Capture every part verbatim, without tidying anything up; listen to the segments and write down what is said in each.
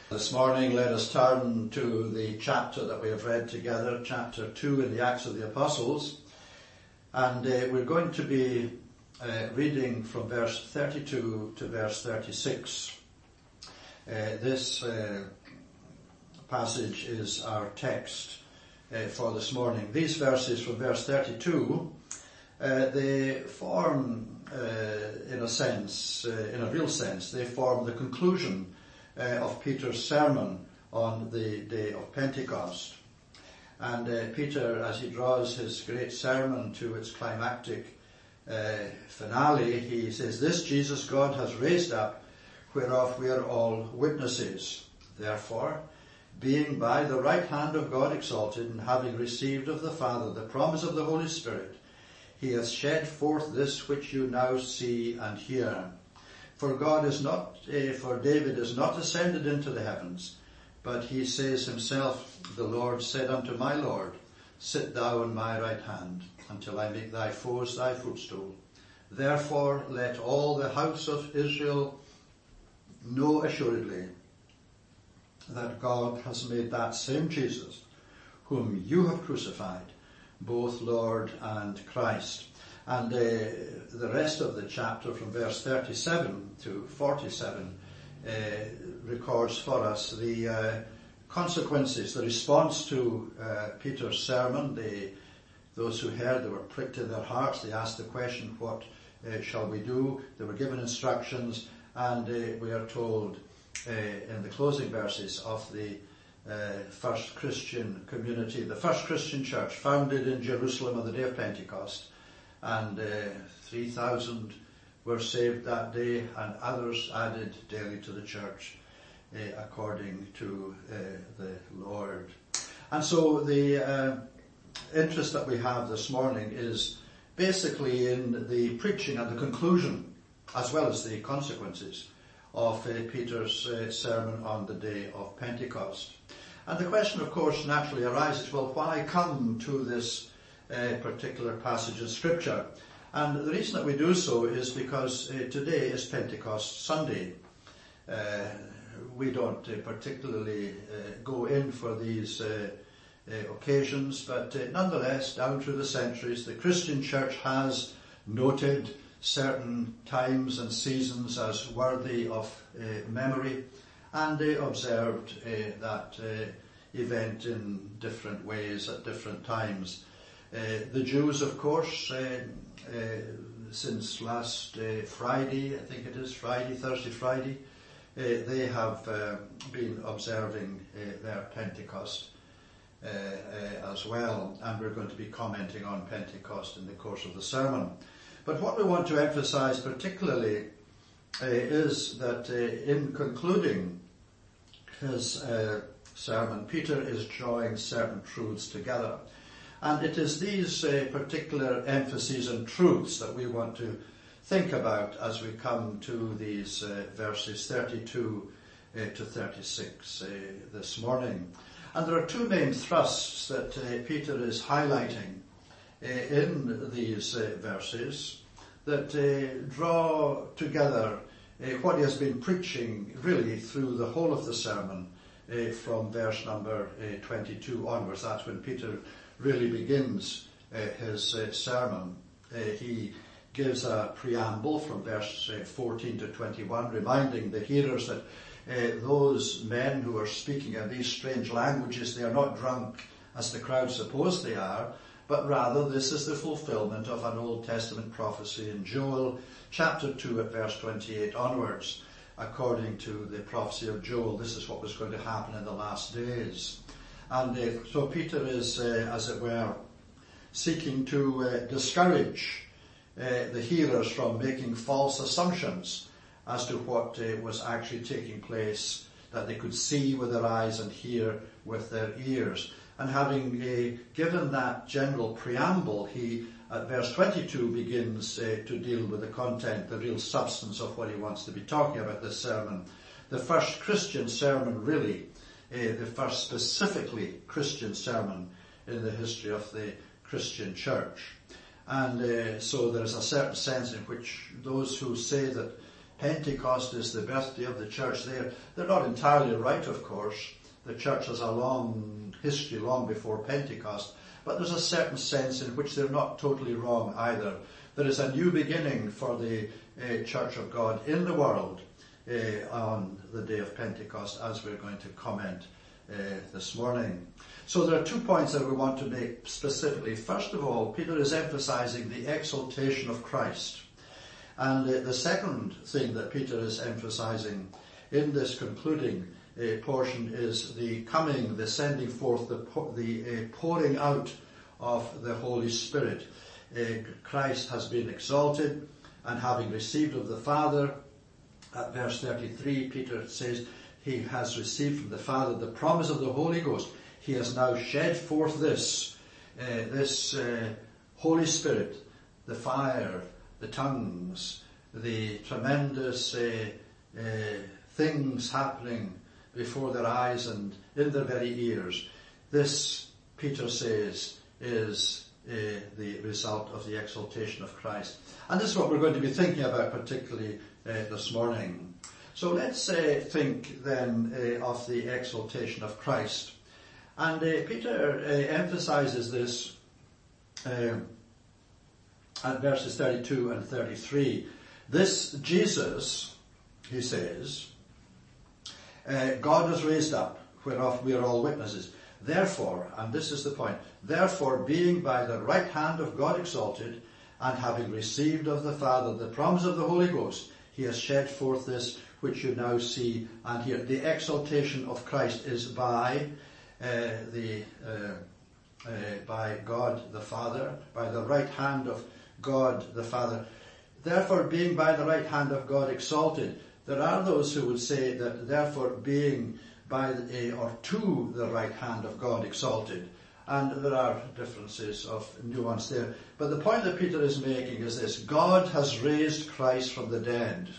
This morning let us turn to the chapter that we have read together, chapter two in the Acts of the Apostles, and uh, we're going to be uh, reading from verse thirty-two to verse thirty-six. Uh, this uh, passage is our text uh, for this morning. These verses from verse thirty-two, uh, they form, uh, in a sense, uh, in a real sense, they form the conclusion Uh, of Peter's sermon on the day of Pentecost. And uh, Peter, as he draws his great sermon to its climactic uh, finale, he says, "This Jesus God has raised up, whereof we are all witnesses. Therefore, being by the right hand of God exalted, and having received of the Father the promise of the Holy Spirit, he hath shed forth this which you now see and hear. For God is not, uh, for David is not ascended into the heavens, but he says himself, the Lord said unto my Lord, sit thou on my right hand, until I make thy foes thy footstool. Therefore let all the house of Israel know assuredly that God has made that same Jesus, whom you have crucified, both Lord and Christ." And uh, the rest of the chapter from verse thirty-seven to forty-seven uh, records for us the uh, consequences, the response to uh, Peter's sermon. They, those who heard, they were pricked in their hearts. They asked the question, what uh, shall we do? They were given instructions, and uh, we are told uh, in the closing verses of the uh, first Christian community, the first Christian church founded in Jerusalem on the day of Pentecost. And uh, three thousand were saved that day, and others added daily to the church uh, according to uh, the Lord. And so the uh, interest that we have this morning is basically in the preaching and the conclusion, as well as the consequences of uh, Peter's uh, sermon on the day of Pentecost. And the question, of course, naturally arises, well, why come to this A particular passage of Scripture? And the reason that we do so is because uh, today is Pentecost Sunday. Uh, we don't uh, particularly uh, go in for these uh, uh, occasions, but uh, nonetheless, down through the centuries, the Christian church has noted certain times and seasons as worthy of uh, memory, and uh, observed uh, that uh, event in different ways at different times. Uh, the Jews, of course, uh, uh, since last uh, Friday, I think it is, Friday, Thursday, Friday, uh, they have uh, been observing uh, their Pentecost uh, uh, as well, and we're going to be commenting on Pentecost in the course of the sermon. But what we want to emphasize particularly uh, is that uh, in concluding his uh, sermon, Peter is drawing certain truths together. And it is these uh, particular emphases and truths that we want to think about as we come to these uh, verses thirty-two uh, to thirty-six uh, this morning. And there are two main thrusts that uh, Peter is highlighting uh, in these uh, verses that uh, draw together uh, what he has been preaching really through the whole of the sermon uh, from verse number uh, twenty-two onwards. That's when Peter really begins uh, his uh, sermon. Uh, he gives a preamble from verse uh, fourteen to twenty-one, reminding the hearers that uh, those men who are speaking in these strange languages, they are not drunk as the crowd suppose they are, but rather this is the fulfillment of an Old Testament prophecy in Joel chapter two at verse twenty-eight onwards. According to the prophecy of Joel, this is what was going to happen in the last days. And uh, so Peter is, uh, as it were, seeking to uh, discourage uh, the hearers from making false assumptions as to what uh, was actually taking place, that they could see with their eyes and hear with their ears. And having uh, given that general preamble, he, at verse twenty-two, begins uh, to deal with the content, the real substance of what he wants to be talking about this sermon. The first Christian sermon, really, Uh, the first specifically Christian sermon in the history of the Christian church. And uh, so there is a certain sense in which those who say that Pentecost is the birthday of the church. They're, they're not entirely right, of course. The church has a long history, long before Pentecost. But there's a certain sense in which they're not totally wrong either. There is a new beginning for the uh, Church of God in the world uh, on the day of Pentecost, as we're going to comment uh, this morning. So there are two points that we want to make specifically. First of all, Peter is emphasizing the exaltation of Christ. And uh, the second thing that Peter is emphasizing in this concluding uh, portion is the coming, the sending forth, the, the uh, pouring out of the Holy Spirit. Uh, Christ has been exalted, and having received of the Father, at verse thirty-three, Peter says, he has received from the Father the promise of the Holy Ghost. He has now shed forth this, uh, this uh, Holy Spirit, the fire, the tongues, the tremendous uh, uh, things happening before their eyes and in their very ears. This, Peter says, is uh, the result of the exaltation of Christ. And this is what we're going to be thinking about particularly uh, this morning. So let's uh, think then uh, of the exaltation of Christ. And uh, Peter uh, emphasizes this uh, at verses thirty-two and thirty-three. This Jesus, he says, uh, God has raised up, whereof we are all witnesses. Therefore, and this is the point, therefore being by the right hand of God exalted, and having received of the Father the promise of the Holy Ghost, he has shed forth this which you now see and hear. The exaltation of Christ is by uh, the uh, uh, by God the Father, by the right hand of God the Father. Therefore, being by the right hand of God exalted, there are those who would say that therefore being by the, or to the right hand of God exalted. And there are differences of nuance there. But the point that Peter is making is this: God has raised Christ from the dead.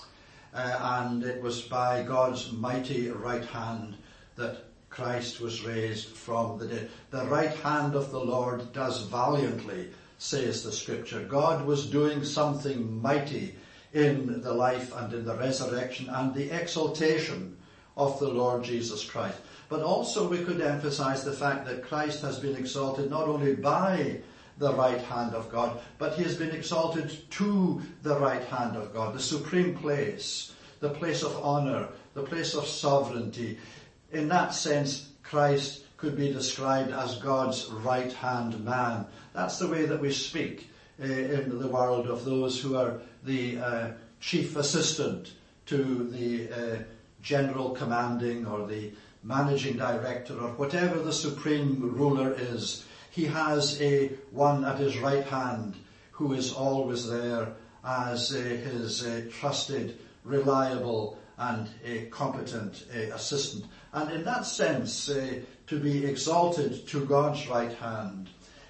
Uh, and it was by God's mighty right hand that Christ was raised from the dead. The right hand of the Lord does valiantly, says the scripture. God was doing something mighty in the life and in the resurrection and the exaltation of the Lord Jesus Christ. But also we could emphasize the fact that Christ has been exalted not only by the right hand of God, but he has been exalted to the right hand of God, the supreme place, the place of honor, the place of sovereignty. In that sense, Christ could be described as God's right-hand man. That's the way that we speak uh, in the world of those who are the uh, chief assistant to the uh, general commanding or the managing director or whatever the supreme ruler is. He has a one at his right hand who is always there as uh, his uh, trusted, reliable and a competent uh, assistant. And in that sense, uh, to be exalted to God's right hand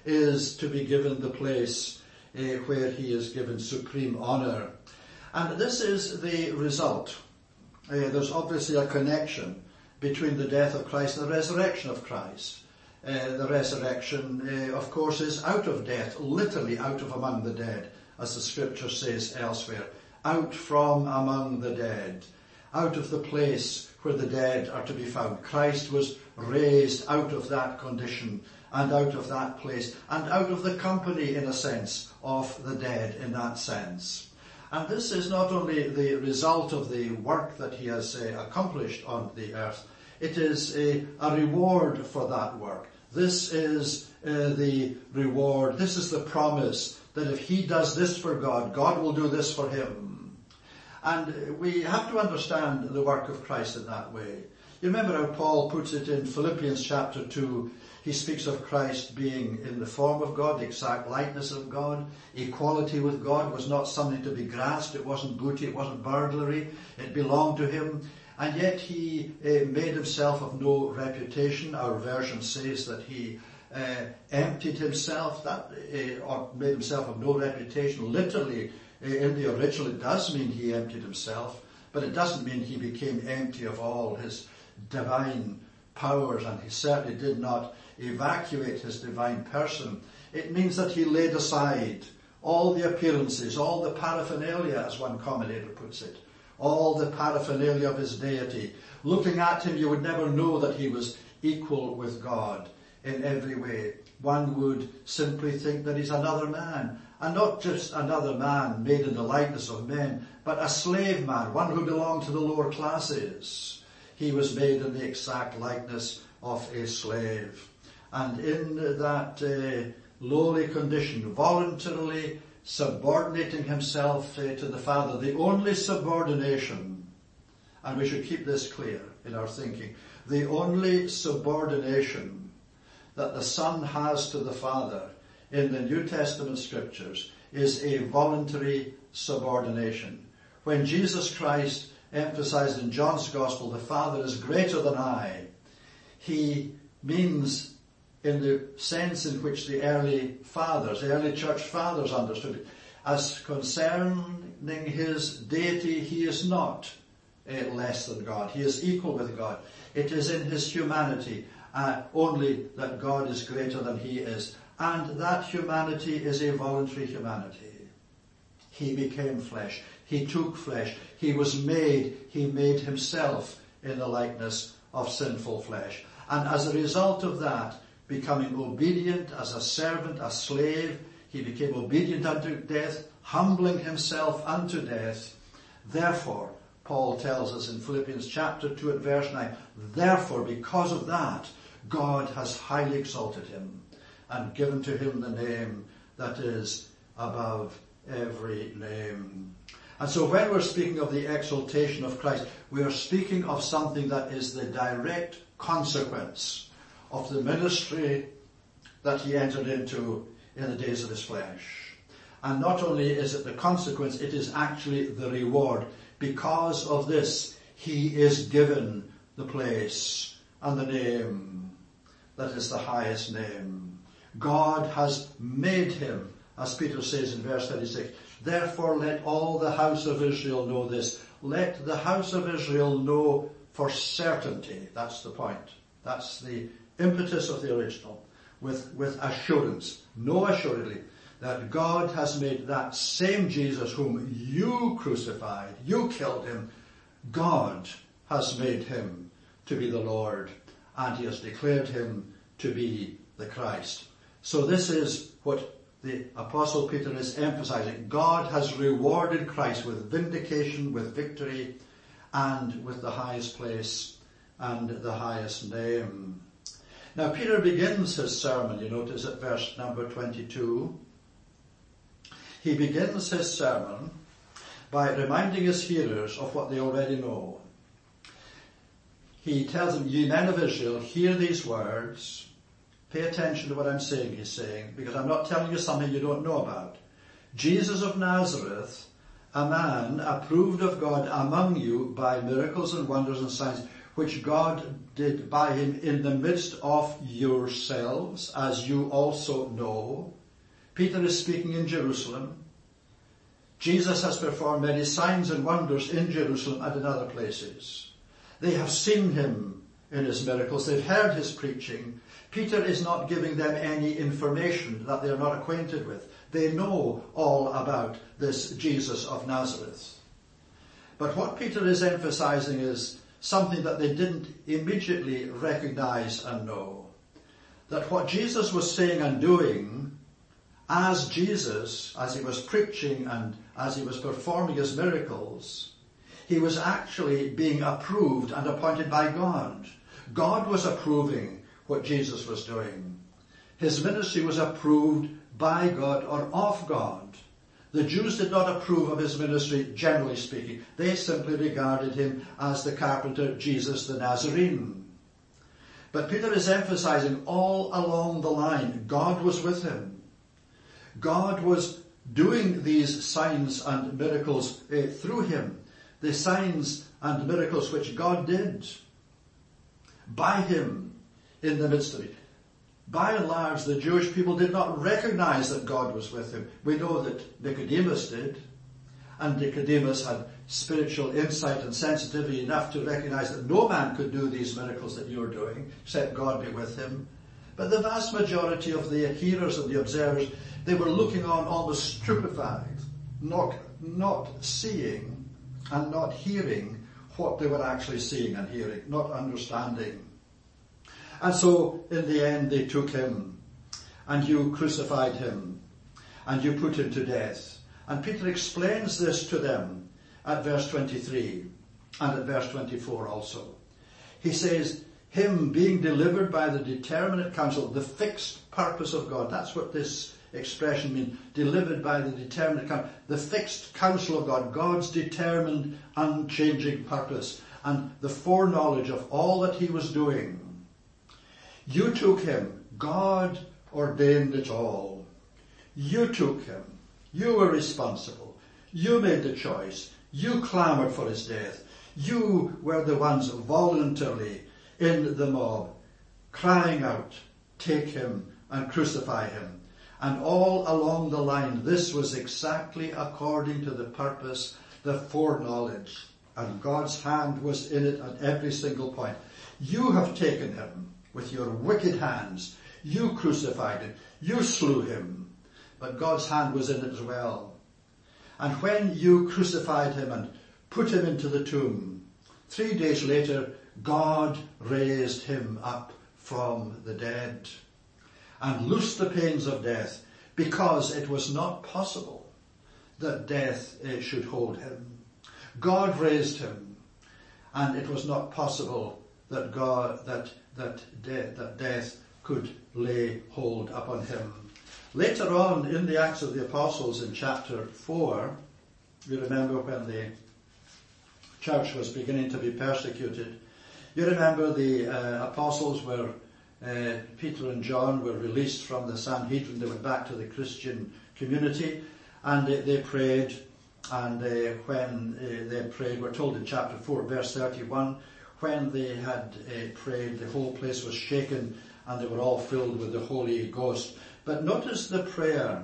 is to be given the place uh, where he is given supreme honor. And this is the result. Uh, there's obviously a connection between the death of Christ and the resurrection of Christ. Uh, the resurrection, uh, of course, is out of death, literally out of among the dead, as the scripture says elsewhere. Out from among the dead, out of the place where the dead are to be found. Christ was raised out of that condition and out of that place and out of the company, in a sense, of the dead in that sense. And this is not only the result of the work that he has uh, accomplished on the earth, it is a, a reward for that work. This is uh, the reward, this is the promise that if he does this for God, God will do this for him. And we have to understand the work of Christ in that way. You remember how Paul puts it in Philippians chapter two. He speaks of Christ being in the form of God, the exact likeness of God. Equality with God was not something to be grasped. It wasn't booty, it wasn't burglary. It belonged to him. And yet he uh, made himself of no reputation. Our version says that he uh, emptied himself, that uh, or made himself of no reputation. Literally, uh, in the original, it does mean he emptied himself, but it doesn't mean he became empty of all his divine powers, and he certainly did not evacuate his divine person. It means that he laid aside all the appearances, all the paraphernalia, as one commentator puts it, all the paraphernalia of his deity. Looking at him, you would never know that he was equal with God in every way. One would simply think that he's another man, and not just another man made in the likeness of men, but a slave man, one who belonged to the lower classes. He was made in the exact likeness of a slave. And in that uh, lowly condition, voluntarily subordinating himself uh, to the Father, the only subordination, and we should keep this clear in our thinking, the only subordination that the Son has to the Father in the New Testament scriptures is a voluntary subordination. When Jesus Christ emphasized in John's Gospel, the Father is greater than I, he means in the sense in which the early fathers, the early church fathers understood it. As concerning his deity, he is not uh, less than God. He is equal with God. It is in his humanity uh, only that God is greater than he is. And that humanity is a voluntary humanity. He became flesh. He took flesh. He was made. He made himself in the likeness of sinful flesh. And as a result of that, becoming obedient as a servant, a slave, he became obedient unto death, humbling himself unto death. Therefore, Paul tells us in Philippians chapter two at verse nine, therefore, because of that, God has highly exalted him and given to him the name that is above every name. And so when we're speaking of the exaltation of Christ, we are speaking of something that is the direct consequence of the ministry that he entered into in the days of his flesh. And not only is it the consequence, it is actually the reward. Because of this, he is given the place and the name that is the highest name. God has made him, as Peter says in verse thirty-six, therefore let all the house of Israel know this. Let the house of Israel know for certainty. That's the point. That's the impetus of the original. With, with assurance, know assuredly, that God has made that same Jesus whom you crucified, you killed him, God has made him to be the Lord, and he has declared him to be the Christ. So this is what the Apostle Peter is emphasizing. God has rewarded Christ with vindication, with victory, and with the highest place and the highest name. Now Peter begins his sermon, you notice at verse number twenty-two. He begins his sermon by reminding his hearers of what they already know. He tells them, ye men of Israel, hear these words. Pay attention to what I'm saying, he's saying, because I'm not telling you something you don't know about. Jesus of Nazareth, a man approved of God among you by miracles and wonders and signs, which God did by him in the midst of yourselves, as you also know. Peter is speaking in Jerusalem. Jesus has performed many signs and wonders in Jerusalem and in other places. They have seen him in his miracles. They've heard his preaching. Peter is not giving them any information that they are not acquainted with. They know all about this Jesus of Nazareth. But what Peter is emphasizing is something that they didn't immediately recognize and know. That what Jesus was saying and doing as Jesus, as he was preaching and as he was performing his miracles, he was actually being approved and appointed by God. God was approving what Jesus was doing. His ministry was approved by God or of God. The Jews did not approve of his ministry, generally speaking. They simply regarded him as the carpenter Jesus the Nazarene. But Peter is emphasizing all along the line, God was with him. God was doing these signs and miracles uh, through him. The signs and miracles which God did by him in the midst of it. By and large, the Jewish people did not recognize that God was with him. We know that Nicodemus did, and Nicodemus had spiritual insight and sensitivity enough to recognize that no man could do these miracles that you're doing, except God be with him. But the vast majority of the hearers and the observers, they were looking on almost stupefied, not, not seeing and not hearing what they were actually seeing and hearing, not understanding. And so in the end they took him, and you crucified him, and you put him to death. And Peter explains this to them at verse twenty-three and at verse twenty-four also. He says, him being delivered by the determinate counsel, the fixed purpose of God. That's what this expression means, delivered by the determinate counsel, the fixed counsel of God, God's determined, unchanging purpose, and the foreknowledge of all that he was doing. You took him, God ordained it all. You took him. You were responsible. You made the choice. You clamoured for his death. You were the ones voluntarily in the mob, crying out, take him and crucify him. And all along the line, this was exactly according to the purpose, the foreknowledge. And God's hand was in it at every single point. You have taken him with your wicked hands. You crucified him. You slew him. But God's hand was in it as well. And when you crucified him and put him into the tomb, three days later, God raised him up from the dead and loosed the pains of death, because it was not possible that death uh, should hold him. God raised him, and it was not possible that God that that, de- that death could lay hold upon him. Later on in the Acts of the Apostles in chapter four, you remember when the church was beginning to be persecuted. You remember the uh, apostles were, uh, Peter and John were released from the Sanhedrin. They went back to the Christian community, and they, they prayed. And uh, when uh, they prayed, we're told in chapter four, verse thirty-one, when they had uh, prayed, the whole place was shaken, and they were all filled with the Holy Ghost. But notice the prayer.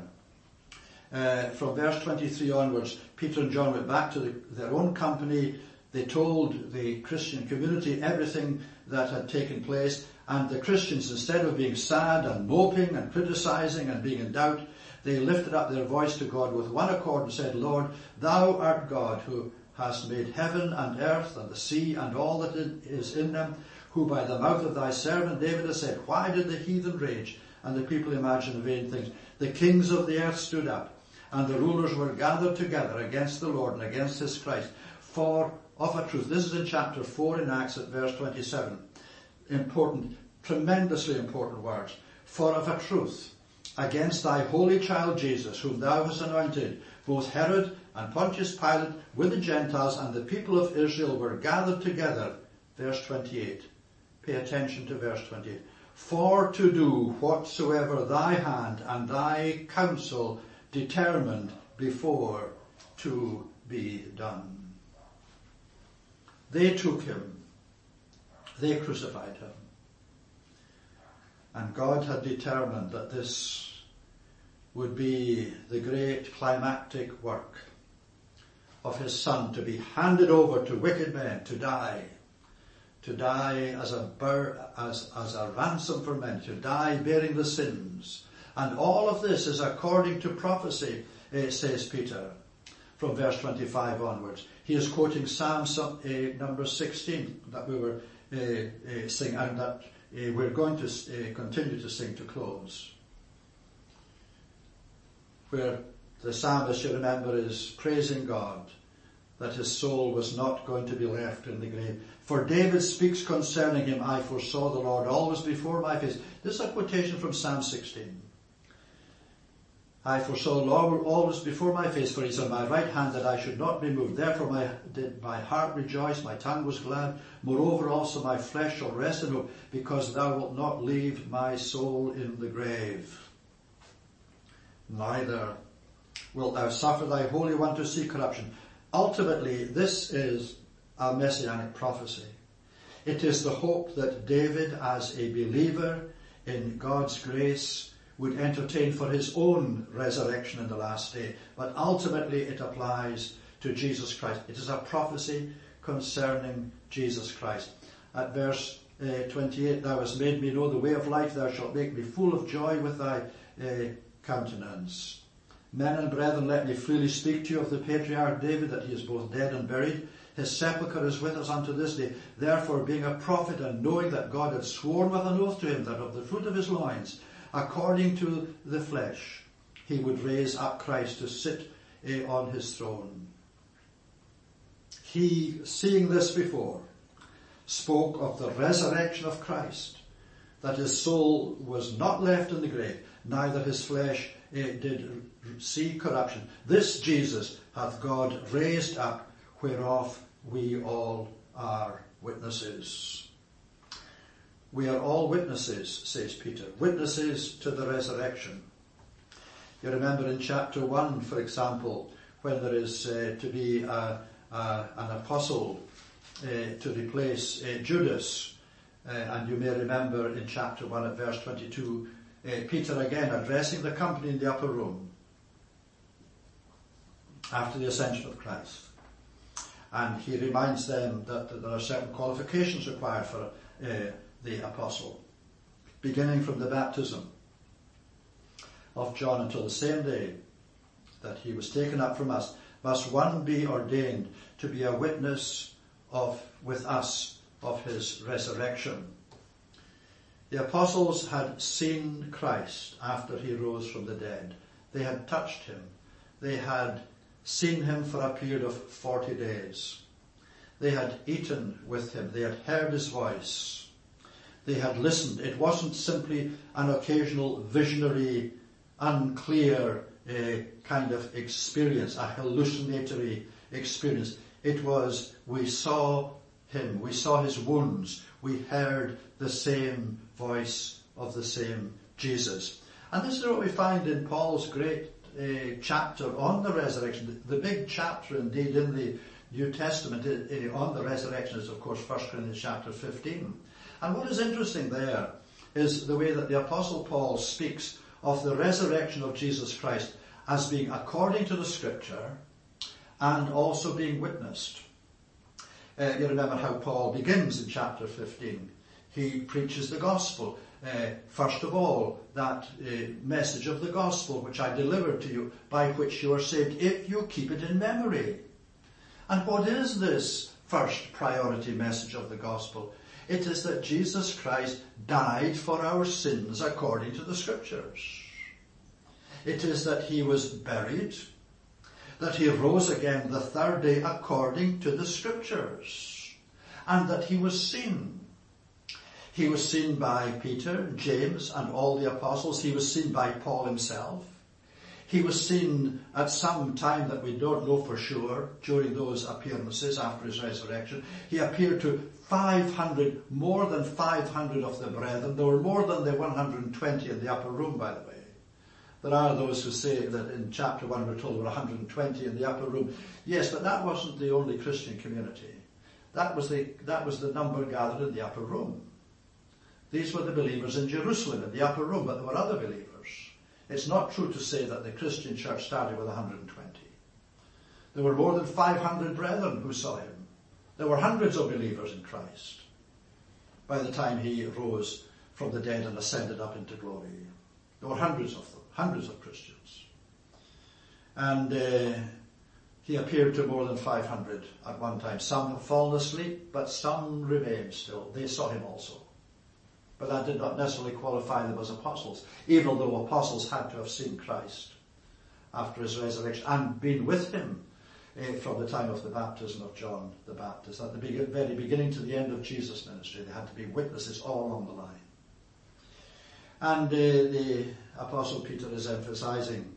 Uh, from verse twenty-three onwards, Peter and John went back to the, their own company. They told the Christian community everything that had taken place, and the Christians, instead of being sad and moping and criticizing and being in doubt, they lifted up their voice to God with one accord and said, Lord, thou art God, who hast made heaven and earth and the sea and all that is in them, who by the mouth of thy servant David has said, why did the heathen rage and the people imagine vain things? The kings of the earth stood up, and the rulers were gathered together against the Lord and against his Christ. For of a truth, this is in chapter four in Acts at verse twenty-seven. Important, tremendously important words. For of a truth, against thy holy child Jesus, whom thou hast anointed, both Herod and Pontius Pilate with the Gentiles and the people of Israel were gathered together. Verse twenty-eight. Pay attention to verse twenty-eight. For to do whatsoever thy hand and thy counsel determined before to be done. They took him. They crucified him. And God had determined that this would be the great climactic work of his Son, to be handed over to wicked men, to die. To die as a bur- as, as a ransom for men, to die bearing the sins. And all of this is according to prophecy, uh, says Peter, from verse twenty-five onwards. He is quoting Psalm uh, number sixteen that we were uh, uh, singing, and that uh, we're going to uh, continue to sing to close. Where the psalmist, you remember, is praising God that his soul was not going to be left in the grave. For David speaks concerning him, I foresaw the Lord always before my face. This is a quotation from Psalm sixteen. I foresaw the Lord always before my face, for he is on my right hand, that I should not be moved. Therefore my, did my heart rejoice, my tongue was glad. Moreover also my flesh shall rest in hope, because thou wilt not leave my soul in the grave. Neither wilt thou suffer thy Holy One to see corruption. Ultimately, this is a messianic prophecy. It is the hope that David, as a believer in God's grace, would entertain for his own resurrection in the last day. But ultimately it applies to Jesus Christ. It is a prophecy concerning Jesus Christ. At verse uh, twenty-eight, thou hast made me know the way of life, thou shalt make me full of joy with thy uh, countenance. Men and brethren, let me freely speak to you of the patriarch David, that he is both dead and buried. His sepulchre is with us unto this day. Therefore, being a prophet, and knowing that God had sworn with an oath to him that of the fruit of his loins, according to the flesh, he would raise up Christ to sit eh, on his throne. He, seeing this before, spoke of the resurrection of Christ, that his soul was not left in the grave, neither his flesh eh, did see corruption. This Jesus hath God raised up, whereof we all are witnesses. We are all witnesses, says Peter, witnesses to the resurrection. You remember in chapter one, for example, when there is uh, to be a, a, an apostle uh, to replace uh, Judas, uh, and you may remember in chapter one at verse twenty-two, uh, Peter again addressing the company in the upper room after the ascension of Christ. And he reminds them that, that there are certain qualifications required for uh, the apostle, beginning from the baptism of John until the same day that he was taken up from us, must one be ordained to be a witness of with us of his resurrection. The apostles had seen Christ after he rose from the dead. They had touched him. They had seen him for a period of forty days. They had eaten with him. They had heard his voice. They had listened. It wasn't simply an occasional visionary, unclear uh, kind of experience, a hallucinatory experience. It was, we saw him. We saw his wounds. We heard the same voice of the same Jesus. And this is what we find in Paul's great uh, chapter on the resurrection. The big chapter indeed in the New Testament uh, on the resurrection is of course First Corinthians chapter fifteen. And what is interesting there is the way that the Apostle Paul speaks of the resurrection of Jesus Christ as being according to the Scripture and also being witnessed. Uh, you remember how Paul begins in chapter fifteen. He preaches the gospel. Uh, first of all, that uh, message of the gospel which I delivered to you, by which you are saved, if you keep it in memory. And what is this first priority message of the gospel? It is that Jesus Christ died for our sins according to the Scriptures. It is that he was buried, that he rose again the third day according to the Scriptures, and that he was seen. He was seen by Peter, James, and all the apostles. He was seen by Paul himself. He was seen at some time that we don't know for sure during those appearances after his resurrection. He appeared to five hundred, more than five hundred of the brethren. There were more than the one hundred twenty in the upper room, by the way. There are those who say that in chapter one we're told there were one hundred twenty in the upper room. Yes, but that wasn't the only Christian community. That was the, that was the number gathered in the upper room. These were the believers in Jerusalem, in the upper room, but there were other believers. It's not true to say that the Christian church started with one hundred twenty. There were more than five hundred brethren who saw him. There were hundreds of believers in Christ by the time he rose from the dead and ascended up into glory. There were hundreds of them, hundreds of Christians. And uh, he appeared to more than five hundred at one time. Some have fallen asleep, but some remain still. They saw him also. But that did not necessarily qualify them as apostles, even though apostles had to have seen Christ after his resurrection and been with him eh, from the time of the baptism of John the Baptist. At the be- very beginning to the end of Jesus' ministry, they had to be witnesses all along the line. And uh, the Apostle Peter is emphasizing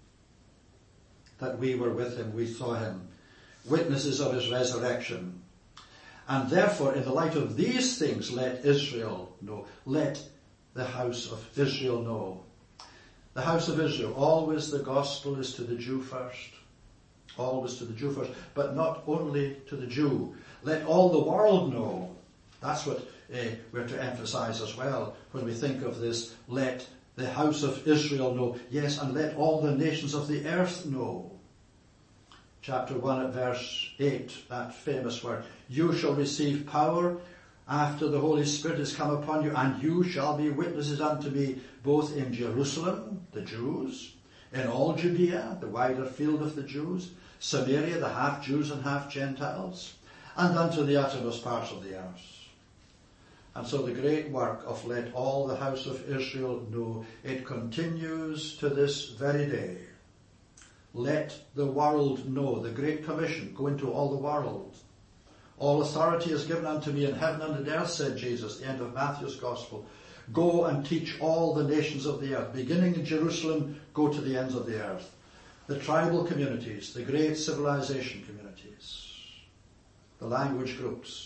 that we were with him, we saw him, witnesses of his resurrection. And therefore, in the light of these things, let Israel know. Let the house of Israel know. The house of Israel, always the gospel is to the Jew first. Always to the Jew first. But not only to the Jew. Let all the world know. That's what uh, we're to emphasize as well when we think of this. Let the house of Israel know. Yes, and let all the nations of the earth know. Chapter one at verse eight, that famous word. You shall receive power after the Holy Spirit has come upon you, and you shall be witnesses unto me both in Jerusalem, the Jews, in all Judea, the wider field of the Jews, Samaria, the half Jews and half Gentiles, and unto the uttermost parts of the earth. And so the great work of let all the house of Israel know, it continues to this very day. Let the world know, the Great Commission, go into all the world. All authority is given unto me in heaven and on earth, said Jesus, the end of Matthew's Gospel. Go and teach all the nations of the earth, beginning in Jerusalem, go to the ends of the earth. The tribal communities, the great civilization communities, the language groups.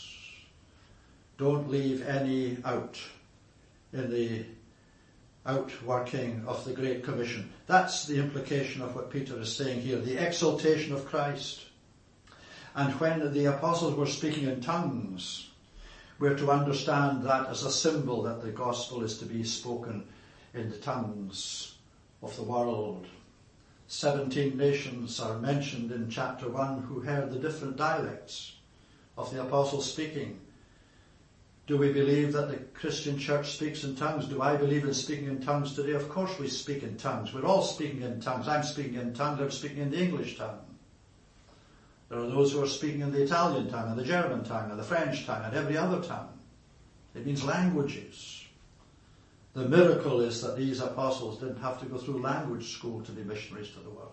Don't leave any out in the outworking of the Great Commission. That's the implication of what Peter is saying here, the exaltation of Christ. And when the apostles were speaking in tongues, we're to understand that as a symbol that the gospel is to be spoken in the tongues of the world. Seventeen nations are mentioned in chapter one who heard the different dialects of the apostles speaking. Do we believe that the Christian church speaks in tongues? Do I believe in speaking in tongues today? Of course we speak in tongues. We're all speaking in tongues. I'm speaking in tongues. I'm speaking in the English tongue. There are those who are speaking in the Italian tongue and the German tongue and the French tongue and every other tongue. It means languages. The miracle is that these apostles didn't have to go through language school to be missionaries to the world.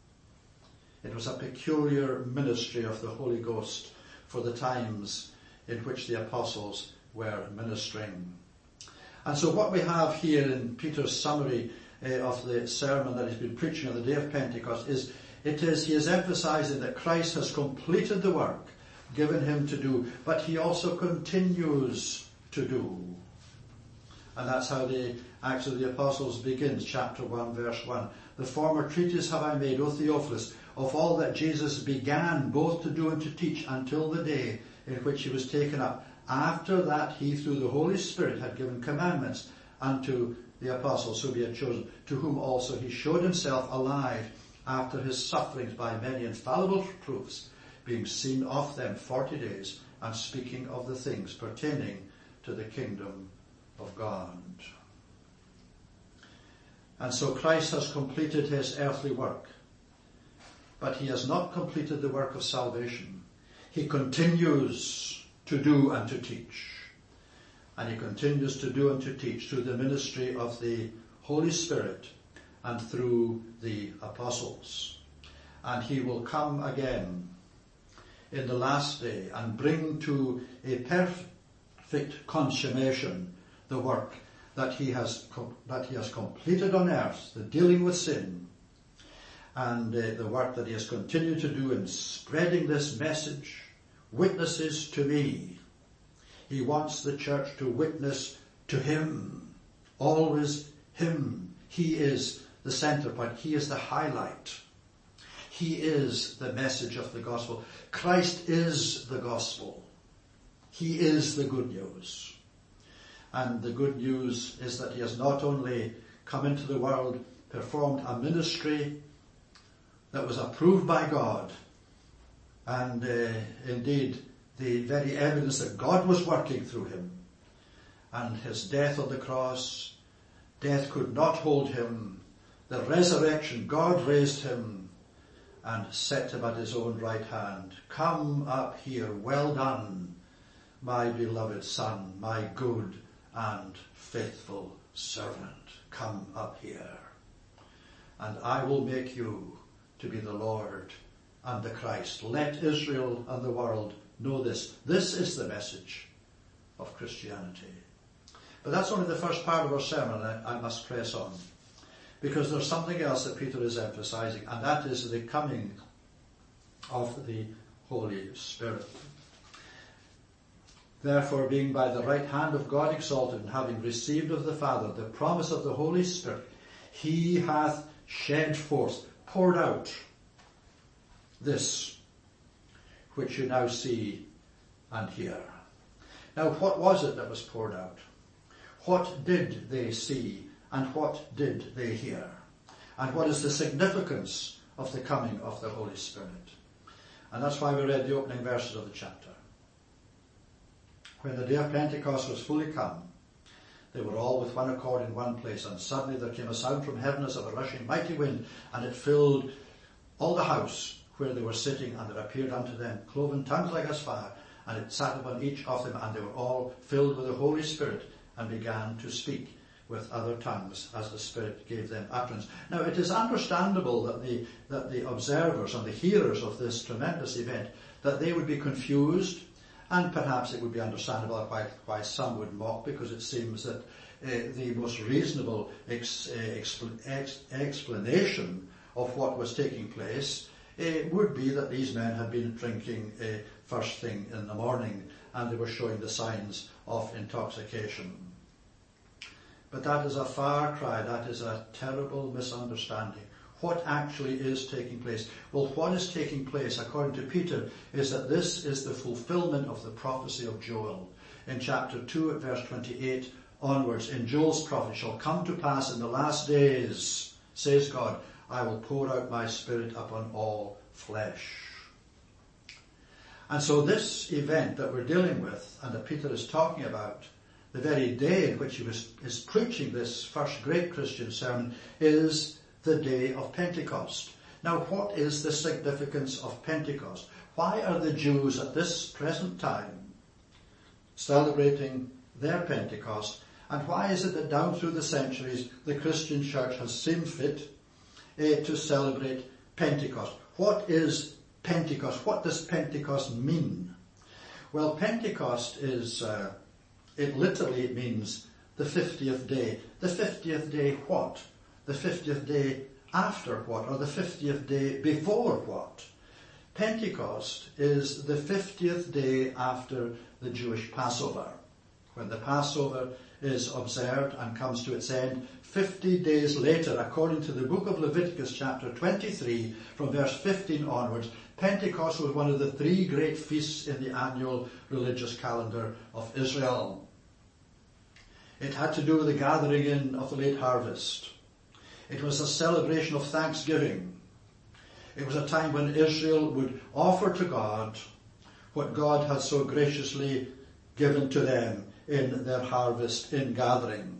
It was a peculiar ministry of the Holy Ghost for the times in which the apostles were ministering. And so what we have here in Peter's summary uh, of the sermon that he's been preaching on the day of Pentecost is, it is, he is emphasizing that Christ has completed the work given him to do, but he also continues to do. And that's how the Acts of the Apostles begins, chapter one, verse one. The former treatise have I made, O Theophilus, of all that Jesus began both to do and to teach until the day in which he was taken up. After that he, through the Holy Spirit, had given commandments unto the apostles whom he had chosen, to whom also he showed himself alive after his sufferings by many infallible proofs, being seen of them forty days, and speaking of the things pertaining to the kingdom of God. And so Christ has completed his earthly work, but he has not completed the work of salvation. He continues to do and to teach. And he continues to do and to teach through the ministry of the Holy Spirit and through the apostles. And he will come again in the last day and bring to a perfect consummation the work that he has that he has completed on earth, the dealing with sin, and uh, the work that he has continued to do in spreading this message. Witnesses to me. He wants the church to witness to him. Always him. He is the center point. He is the highlight. He is the message of the gospel. Christ is the gospel. He is the good news. And the good news is that he has not only come into the world, performed a ministry that was approved by God, and uh, indeed the very evidence that God was working through him, and his death on the cross, death could not hold him. The resurrection, God raised him and set him at his own right hand. Come up here, well done, my beloved son, my good and faithful servant. Come up here, and I will make you to be the Lord and the Christ. Let Israel and the world know this. This is the message of Christianity. But that's only the first part of our sermon. I, I must press on, because there's something else that Peter is emphasizing, and that is the coming of the Holy Spirit. Therefore, being by the right hand of God exalted, and having received of the Father the promise of the Holy Spirit, he hath shed forth, poured out, this which you now see and hear. Now, what was it that was poured out? What did they see and what did they hear? And what is the significance of the coming of the Holy Spirit? And that's why we read the opening verses of the chapter. When the day of Pentecost was fully come, They were all with one accord in one place, and suddenly there came a sound from heaven as of a rushing mighty wind, and it filled all the house where they were sitting, and there appeared unto them cloven tongues like as fire, and it sat upon each of them, and they were all filled with the Holy Spirit, and began to speak with other tongues as the Spirit gave them utterance. Now it is understandable that the, that the observers and the hearers of this tremendous event, that they would be confused, and perhaps it would be understandable why, why some would mock, because it seems that uh, the most reasonable ex, uh, expl- ex, explanation of what was taking place uh, would be that these men had been drinking uh, first thing in the morning, and they were showing the signs of intoxication. But that is a far cry, that is a terrible misunderstanding. What actually is taking place? Well, what is taking place, according to Peter, is that this is the fulfillment of the prophecy of Joel. In chapter two, at verse twenty-eight onwards, in Joel's prophecy, shall come to pass in the last days, says God, I will pour out my Spirit upon all flesh. And so this event that we're dealing with, and that Peter is talking about, the very day in which he was, is preaching this first great Christian sermon, is the day of Pentecost. Now, what is the significance of Pentecost? Why are the Jews at this present time celebrating their Pentecost? And why is it that down through the centuries the Christian church has seen fit uh, to celebrate Pentecost? What is Pentecost? What does Pentecost mean? Well, Pentecost is, uh, it literally means the fiftieth day. The fiftieth day what? The fiftieth day after what? Or the fiftieth day before what? Pentecost is the fiftieth day after the Jewish Passover. When the Passover is observed and comes to its end, fifty days later, according to the book of Leviticus chapter twenty-three, from verse fifteen onwards, Pentecost was one of the three great feasts in the annual religious calendar of Israel. It had to do with the gathering in of the late harvest. It was a celebration of thanksgiving. It was a time when Israel would offer to God what God had so graciously given to them in their harvest in gathering.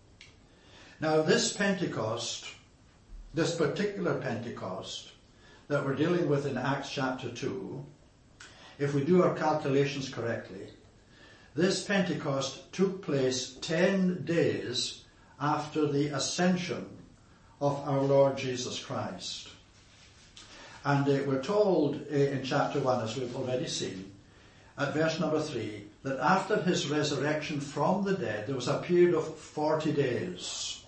Now this Pentecost, this particular Pentecost that we're dealing with in Acts chapter two, if we do our calculations correctly, this Pentecost took place ten days after the ascension of our Lord Jesus Christ. And uh, we're told uh, in chapter one, as we've already seen, at verse number three, that after his resurrection from the dead, there was a period of forty days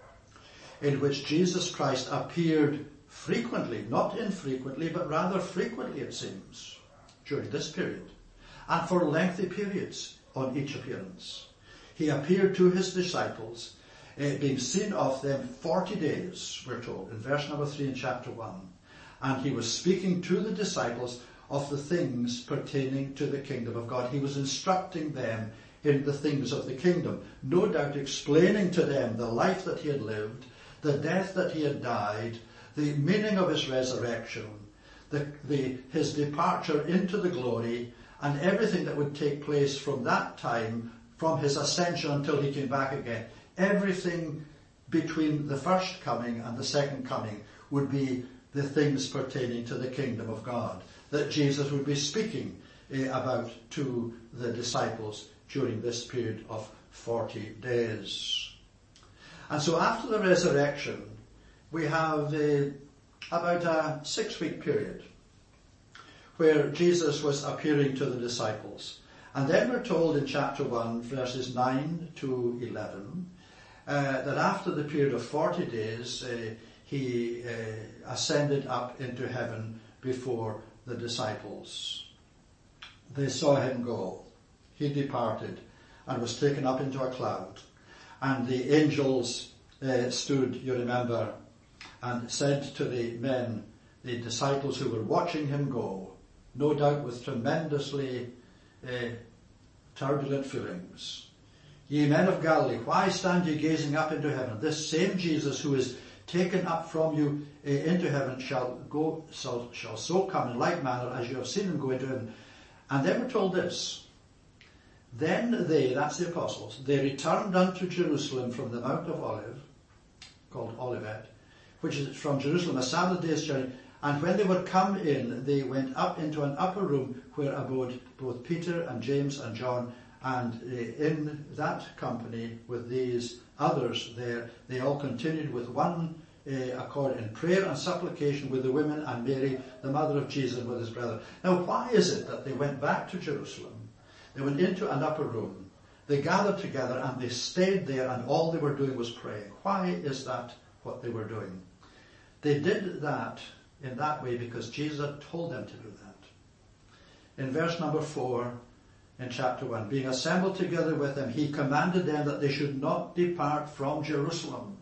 in which Jesus Christ appeared frequently, not infrequently, but rather frequently, it seems, during this period, and for lengthy periods on each appearance. He appeared to his disciples, uh, being seen of them forty days, we're told, in verse number three in chapter one. And he was speaking to the disciples of the things pertaining to the kingdom of God. He was instructing them in the things of the kingdom, no doubt explaining to them the life that he had lived, the death that he had died, the meaning of his resurrection, the, the, his departure into the glory, and everything that would take place from that time, from his ascension until he came back again. Everything between the first coming and the second coming would be the things pertaining to the kingdom of God that Jesus would be speaking uh, about to the disciples during this period of forty days. And so after the resurrection, we have uh, about a six-week period where Jesus was appearing to the disciples. And then we're told in chapter one, verses nine to eleven, uh, that after the period of forty days, uh, he uh, ascended up into heaven before the disciples. They saw him go. He departed and was taken up into a cloud. And the angels uh, stood, you remember, and said to the men, the disciples who were watching him go, no doubt with tremendously uh, turbulent feelings, ye men of Galilee, why stand ye gazing up into heaven? This same Jesus who is taken up from you uh, into heaven shall go, shall, shall so come in like manner as you have seen him go into heaven. And they were told this, Then they, that's the apostles, they returned unto Jerusalem from the Mount of Olive, called Olivet, which is from Jerusalem a Sabbath day's journey. And when they were come in, they went up into an upper room where abode both Peter and James and John. And in that company with these others there, they all continued with one uh, accord in prayer and supplication with the women and Mary, the mother of Jesus, and with his brother. Now, why is it that they went back to Jerusalem? They went into an upper room. They gathered together and they stayed there, and all they were doing was praying. Why is that what they were doing? They did that in that way because Jesus had told them to do that. In verse number four, in chapter one, being assembled together with them, he commanded them that they should not depart from Jerusalem,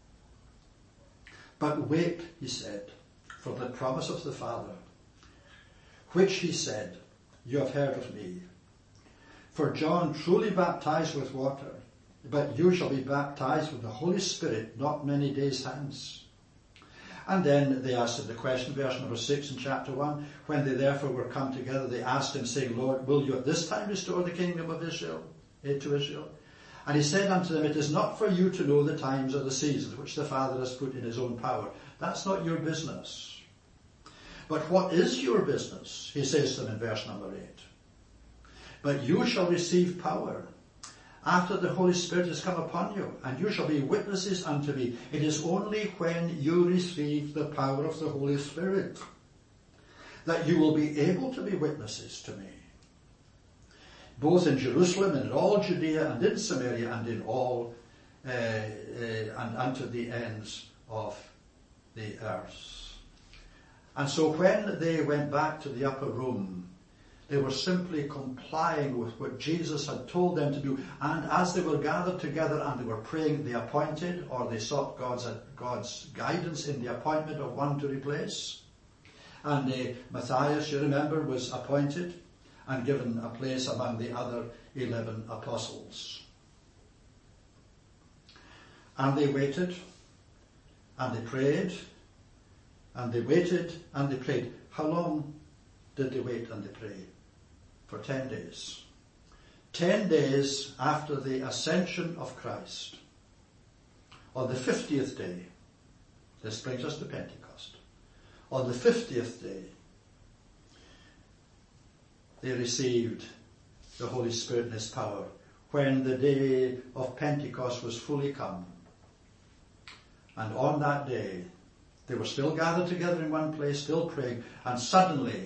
but wait, he said, for the promise of the Father, which he said, you have heard of me. For John truly baptized with water, but you shall be baptized with the Holy Spirit not many days hence. And then they asked him the question, verse number six in chapter one, when they therefore were come together, they asked him, saying, Lord, will you at this time restore the kingdom of Israel, eh, to Israel? And he said unto them, it is not for you to know the times or the seasons which the Father has put in his own power. That's not your business. But what is your business? He says to them in verse number eight. But you shall receive power after the Holy Spirit has come upon you, and you shall be witnesses unto me. It is only when you receive the power of the Holy Spirit that you will be able to be witnesses to me, both in Jerusalem and in all Judea and in Samaria and in all uh, uh, and unto the ends of the earth. And so when they went back to the upper room, they were simply complying with what Jesus had told them to do. And as they were gathered together and they were praying, they appointed, or they sought God's, God's guidance in the appointment of one to replace. And uh, Matthias, you remember, was appointed and given a place among the other eleven apostles. And they waited, and they prayed, and they waited, and they prayed. How long did they wait and they pray? For ten days. Ten days after the ascension of Christ. On the fiftieth day, this brings us to Pentecost. On the fiftieth day, they received the Holy Spirit in his power, when the day of Pentecost was fully come. And on that day, they were still gathered together in one place, still praying, and suddenly,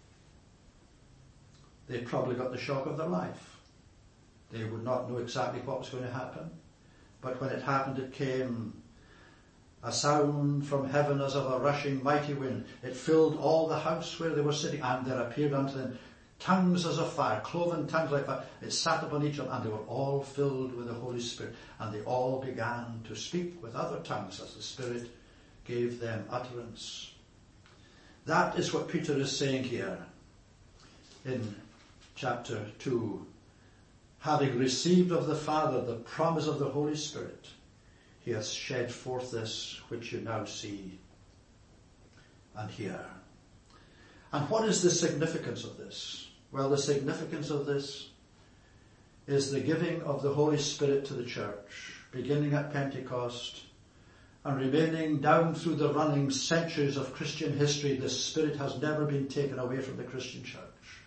they probably got the shock of their life. They would not know exactly what was going to happen. But when it happened, it came a sound from heaven as of a rushing mighty wind. It filled all the house where they were sitting, and there appeared unto them tongues as of fire, cloven tongues like fire. It sat upon each of them, and they were all filled with the Holy Spirit. And they all began to speak with other tongues as the Spirit gave them utterance. That is what Peter is saying here in chapter two. Having received of the Father the promise of the Holy Spirit, he hath shed forth this which you now see and hear. And what is the significance of this? Well, the significance of this is the giving of the Holy Spirit to the church, beginning at Pentecost and remaining down through the running centuries of Christian history. The Spirit has never been taken away from the Christian church.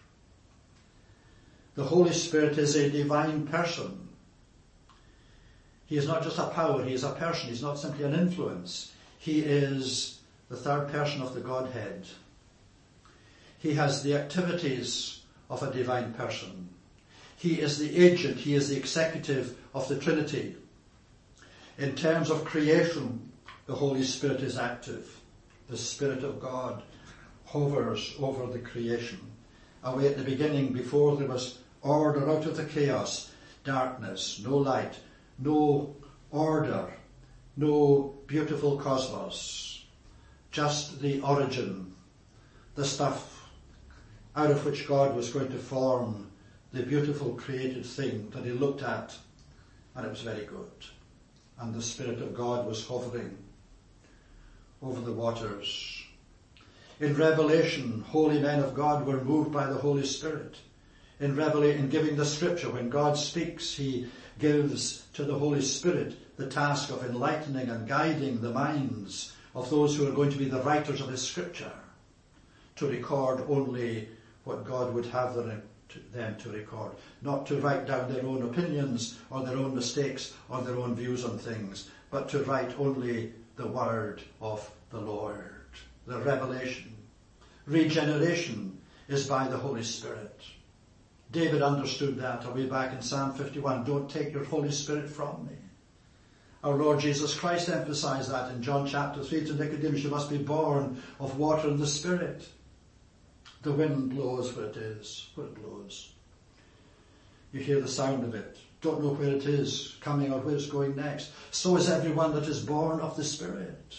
The Holy Spirit is a divine person. He is not just a power, he is a person. He's not simply an influence. He is the third person of the Godhead. He has the activities of a divine person. He is the agent, he is the executive of the Trinity. In terms of creation, the Holy Spirit is active. The Spirit of God hovers over the creation. Away at the beginning, before there was order out of the chaos, darkness, no light, no order, no beautiful cosmos, just the origin, the stuff out of which God was going to form the beautiful created thing that he looked at, and it was very good. And the Spirit of God was hovering over the waters. In Revelation, holy men of God were moved by the Holy Spirit. in revelation, in giving the scripture. When God speaks, he gives to the Holy Spirit the task of enlightening and guiding the minds of those who are going to be the writers of his scripture, to record only what God would have them to record, not to write down their own opinions or their own mistakes or their own views on things, but to write only the word of the Lord, the revelation. Regeneration is by the Holy Spirit. David understood that. Are we back in Psalm fifty-one? Don't take your Holy Spirit from me. Our Lord Jesus Christ emphasized that in John chapter three to Nicodemus. You must be born of water and the Spirit. The wind blows where it is, where it blows. You hear the sound of it. Don't know where it is coming or where it's going next. So is everyone that is born of the Spirit.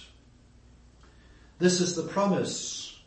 This is the promise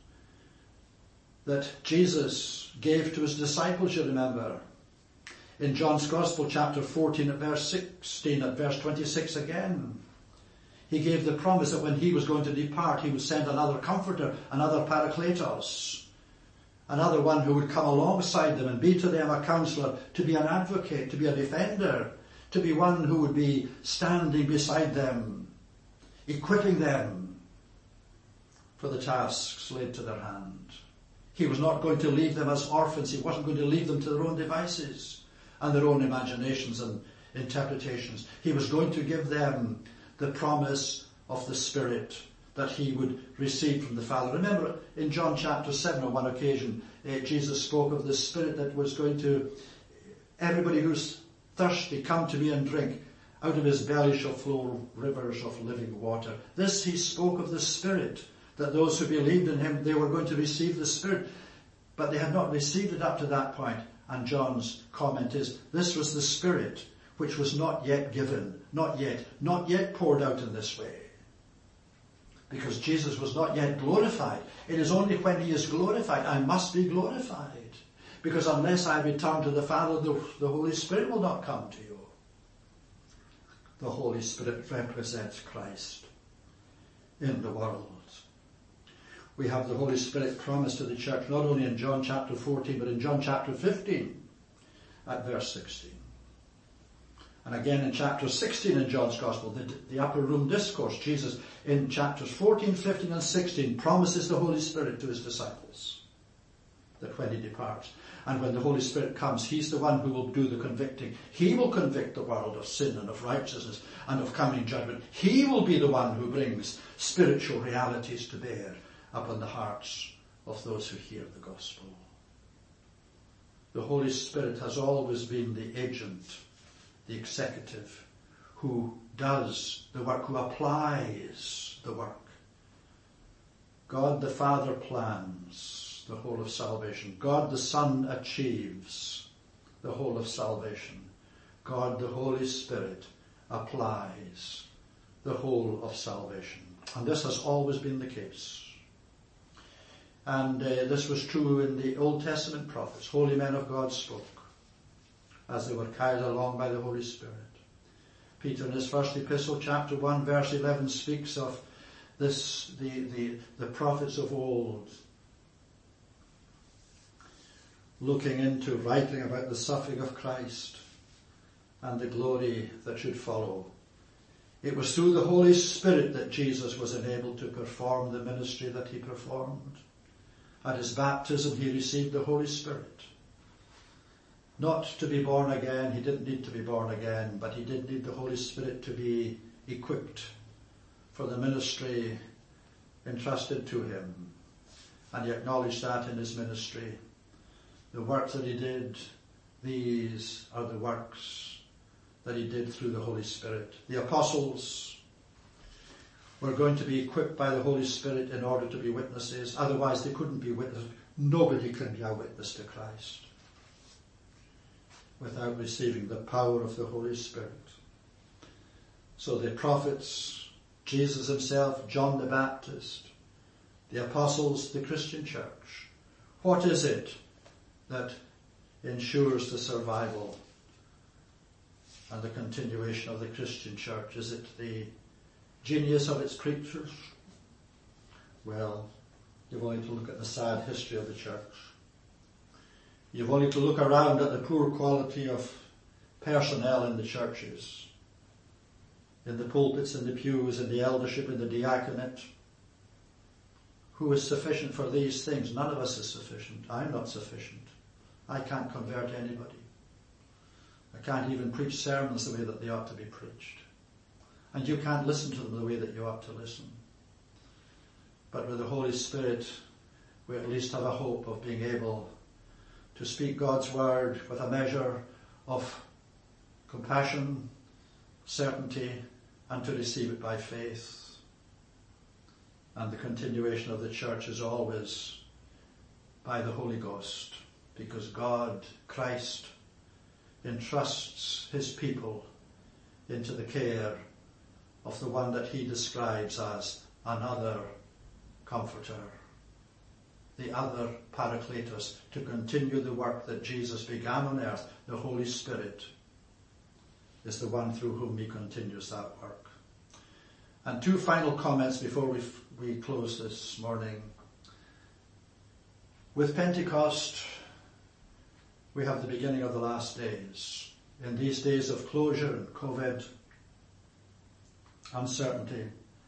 that Jesus gave to his disciples, you remember. In John's Gospel, chapter fourteen, at verse sixteen, at verse twenty-six again. He gave the promise that when he was going to depart, he would send another comforter, another parakletos, another one who would come alongside them and be to them a counselor, to be an advocate, to be a defender, to be one who would be standing beside them, equipping them for the tasks laid to their hand. He was not going to leave them as orphans. He wasn't going to leave them to their own devices and their own imaginations and interpretations. He was going to give them the promise of the Spirit that he would receive from the Father. Remember, in John chapter seven, on one occasion, uh, Jesus spoke of the Spirit that was going to, everybody who's thirsty, come to me and drink. Out of his belly shall flow rivers of living water. This he spoke of the Spirit, that those who believed in him, they were going to receive the Spirit. But they had not received it up to that point. And John's comment is, this was the Spirit which was not yet given, not yet, not yet poured out in this way. Because Jesus was not yet glorified. It is only when he is glorified, I must be glorified. Because unless I return to the Father, the, the Holy Spirit will not come to you. The Holy Spirit represents Christ in the world. We have the Holy Spirit promised to the church not only in John chapter fourteen, but in John chapter fifteen at verse sixteen. And again in chapter sixteen in John's Gospel, the, the upper room discourse, Jesus in chapters fourteen, fifteen and sixteen promises the Holy Spirit to his disciples. That when he departs, and when the Holy Spirit comes, he's the one who will do the convicting. He will convict the world of sin and of righteousness and of coming judgment. He will be the one who brings spiritual realities to bear upon the hearts of those who hear the gospel. The Holy Spirit has always been the agent, the executive, who does the work, who applies the work. God the Father plans the whole of salvation. God the Son achieves the whole of salvation. God the Holy Spirit applies the whole of salvation. And this has always been the case. And uh, this was true in the Old Testament prophets. Holy men of God spoke as they were carried along by the Holy Spirit. Peter in his first epistle, chapter one, verse eleven, speaks of this, the, the, the prophets of old looking into, writing about the suffering of Christ and the glory that should follow. It was through the Holy Spirit that Jesus was enabled to perform the ministry that he performed. At his baptism, he received the Holy Spirit. Not to be born again, he didn't need to be born again, but he did need the Holy Spirit to be equipped for the ministry entrusted to him. And he acknowledged that in his ministry. The work that he did, these are the works that he did through the Holy Spirit. The apostles were going to be equipped by the Holy Spirit in order to be witnesses. Otherwise they couldn't be witnesses. Nobody can be a witness to Christ without receiving the power of the Holy Spirit. So the prophets, Jesus himself, John the Baptist, the apostles, the Christian church. What is it that ensures the survival and the continuation of the Christian church? Is it the genius of its preachers? Well, you've only to look at the sad history of the church. You've only to look around at the poor quality of personnel in the churches, in the pulpits, in the pews, in the eldership, in the diaconate. Who is sufficient for these things? None of us is sufficient. I'm not sufficient. I can't convert anybody. I can't even preach sermons the way that they ought to be preached. And you can't listen to them the way that you ought to listen. But with the Holy Spirit, we at least have a hope of being able to speak God's word with a measure of compassion, certainty, and to receive it by faith. And the continuation of the church is always by the Holy Ghost, because God, Christ, entrusts his people into the care of the one that he describes as another Comforter, the other Paracletus, to continue the work that Jesus began on earth. The Holy Spirit is the one through whom he continues that work. And two final comments before we, we close this morning. With Pentecost, we have the beginning of the last days. In these days of closure and COVID, uncertainty,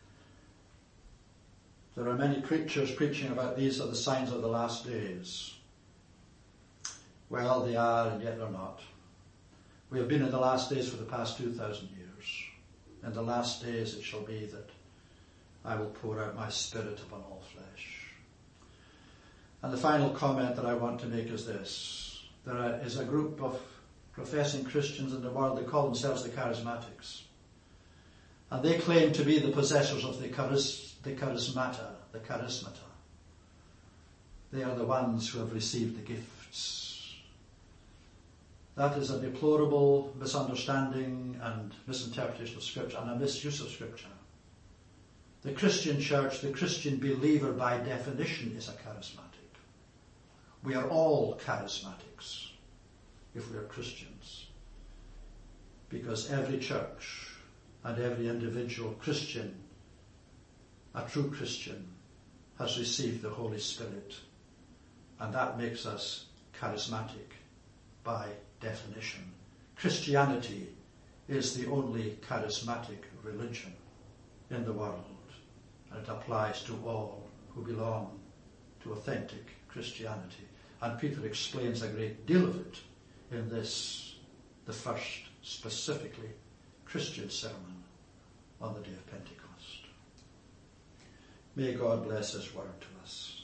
there are many preachers preaching about these are the signs of the last days. Well, they are, and yet they're not. We have been in the last days for the past two thousand years. In the last days it shall be that I will pour out my Spirit upon all flesh. And the final comment that I want to make is this. There is a group of professing Christians in the world, they call themselves the Charismatics. And they claim to be the possessors of the, charis, the charismata, the charismata. They are the ones who have received the gifts. That is a deplorable misunderstanding and misinterpretation of Scripture and a misuse of Scripture. The Christian church, the Christian believer by definition is a charismatic. We are all charismatics if we are Christians. Because every church and every individual Christian, a true Christian, has received the Holy Spirit. And that makes us charismatic by definition. Christianity is the only charismatic religion in the world. And it applies to all who belong to authentic Christianity. And Peter explains a great deal of it in this, the first specifically Christian sermon on the day of Pentecost. May God bless his word to us.